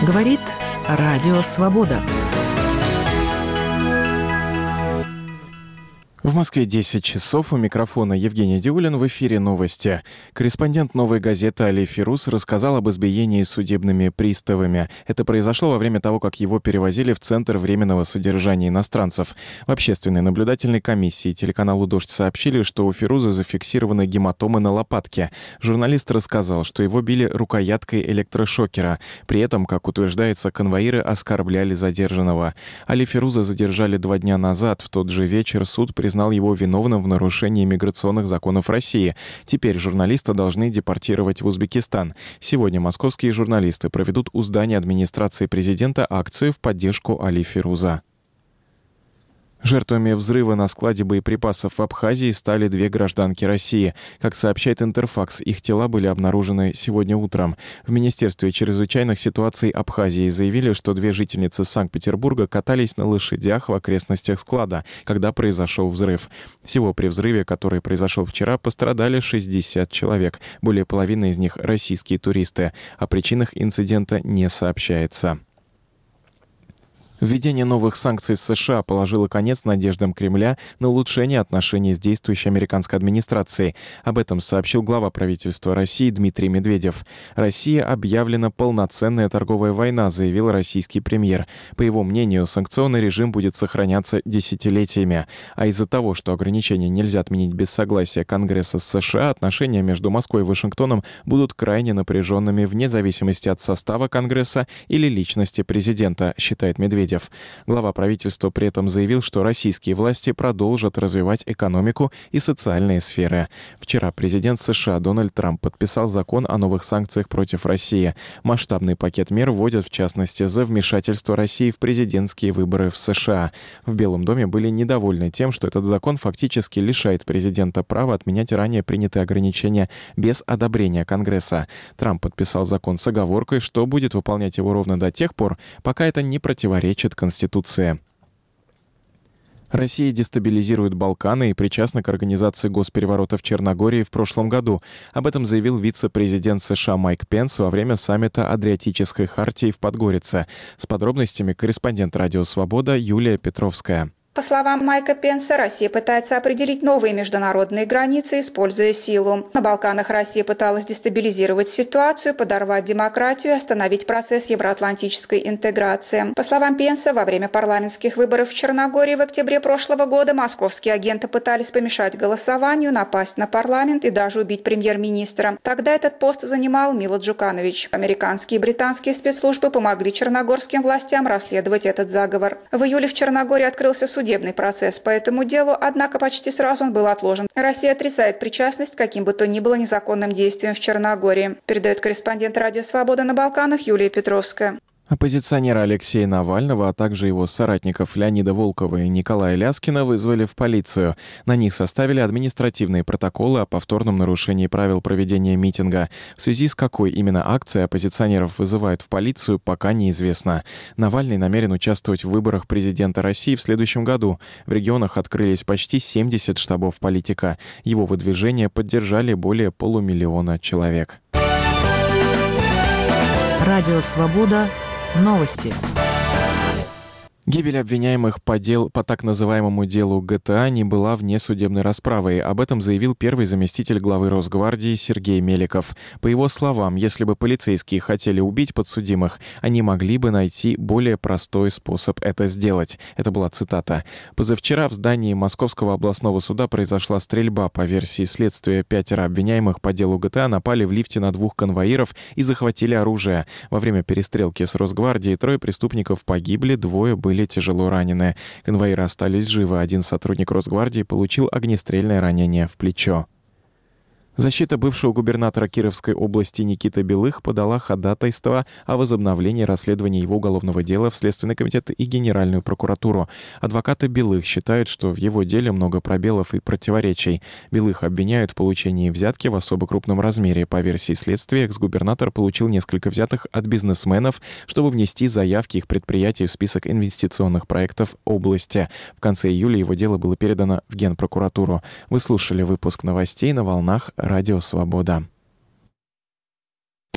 Говорит Радио Свобода. В Москве 10 часов. У микрофона Евгений Диулин. В эфире новости. Корреспондент «Новой газеты» Али Фируз рассказал об избиении судебными приставами. Это произошло во время того, как его перевозили в Центр временного содержания иностранцев. В общественной наблюдательной комиссии телеканалу «Дождь» сообщили, что у Фируза зафиксированы гематомы на лопатке. Журналист рассказал, что его били рукояткой электрошокера. При этом, как утверждается, конвоиры оскорбляли задержанного. Али Фируза задержали 2 дня назад. В тот же вечер суд признал его виновным в нарушении миграционных законов России. Теперь журналиста должны депортировать в Узбекистан. Сегодня московские журналисты проведут у здания администрации президента акцию в поддержку Али Фируза. Жертвами взрыва на складе боеприпасов в Абхазии стали 2 гражданки России. Как сообщает Интерфакс, их тела были обнаружены сегодня утром. В Министерстве чрезвычайных ситуаций Абхазии заявили, что 2 жительницы Санкт-Петербурга катались на лошадях в окрестностях склада, когда произошел взрыв. Всего при взрыве, который произошел вчера, пострадали 60 человек. Более половины из них – российские туристы. О причинах инцидента не сообщается. Введение новых санкций с США положило конец надеждам Кремля на улучшение отношений с действующей американской администрацией. Об этом сообщил глава правительства России Дмитрий Медведев. «Россия объявлена полноценная торговая война», заявил российский премьер. По его мнению, санкционный режим будет сохраняться десятилетиями. А из-за того, что ограничения нельзя отменить без согласия Конгресса с США, отношения между Москвой и Вашингтоном будут крайне напряженными вне зависимости от состава Конгресса или личности президента, считает Медведев. Глава правительства при этом заявил, что российские власти продолжат развивать экономику и социальные сферы. Вчера президент США Дональд Трамп подписал закон о новых санкциях против России. Масштабный пакет мер вводят, в частности, за вмешательство России в президентские выборы в США. В Белом доме были недовольны тем, что этот закон фактически лишает президента права отменять ранее принятые ограничения без одобрения Конгресса. Трамп подписал закон с оговоркой, что будет выполнять его ровно до тех пор, пока это не противоречит Конституции. Россия дестабилизирует Балканы и причастна к организации госпереворота в Черногории в прошлом году. Об этом заявил вице-президент США Майк Пенс во время саммита Адриатической хартии в Подгорице. С подробностями корреспондент «Радио Свобода» Юлия Петровская. По словам Майка Пенса, Россия пытается определить новые международные границы, используя силу. На Балканах Россия пыталась дестабилизировать ситуацию, подорвать демократию и остановить процесс евроатлантической интеграции. По словам Пенса, во время парламентских выборов в Черногории в октябре прошлого года московские агенты пытались помешать голосованию, напасть на парламент и даже убить премьер-министра. Тогда этот пост занимал Мило Джуканович. Американские и британские спецслужбы помогли черногорским властям расследовать этот заговор. В июле в Черногории открылся судебный процесс по этому делу, однако почти сразу он был отложен. Россия отрицает причастность к каким бы то ни было незаконным действиям в Черногории. Передает корреспондент «Радио Свобода» на Балканах Юлия Петровская. Оппозиционера Алексея Навального, а также его соратников Леонида Волкова и Николая Ляскина вызвали в полицию. На них составили административные протоколы о повторном нарушении правил проведения митинга. В связи с какой именно акцией оппозиционеров вызывают в полицию, пока неизвестно. Навальный намерен участвовать в выборах президента России в следующем году. В регионах открылись почти 70 штабов политика. Его выдвижение поддержали более 500 000 человек. Радио Свобода. Новости. Гибель обвиняемых по так называемому делу ГТА не была вне судебной расправы. Об этом заявил первый заместитель главы Росгвардии Сергей Меликов. По его словам, если бы полицейские хотели убить подсудимых, они могли бы найти более простой способ это сделать. Это была цитата. Позавчера в здании Московского областного суда произошла стрельба. По версии следствия, 5 обвиняемых по делу ГТА напали в лифте на 2 конвоиров и захватили оружие. Во время перестрелки с Росгвардией 3 преступников погибли, 2 были тяжело ранены. Конвоиры остались живы. 1 сотрудник Росгвардии получил огнестрельное ранение в плечо. Защита бывшего губернатора Кировской области Никиты Белых подала ходатайство о возобновлении расследования его уголовного дела в Следственный комитет и Генеральную прокуратуру. Адвокаты Белых считают, что в его деле много пробелов и противоречий. Белых обвиняют в получении взятки в особо крупном размере. По версии следствия, экс-губернатор получил несколько взятых от бизнесменов, чтобы внести заявки их предприятий в список инвестиционных проектов области. В конце июля его дело было передано в Генпрокуратуру. Вы слушали выпуск новостей на волнах Радио Свобода.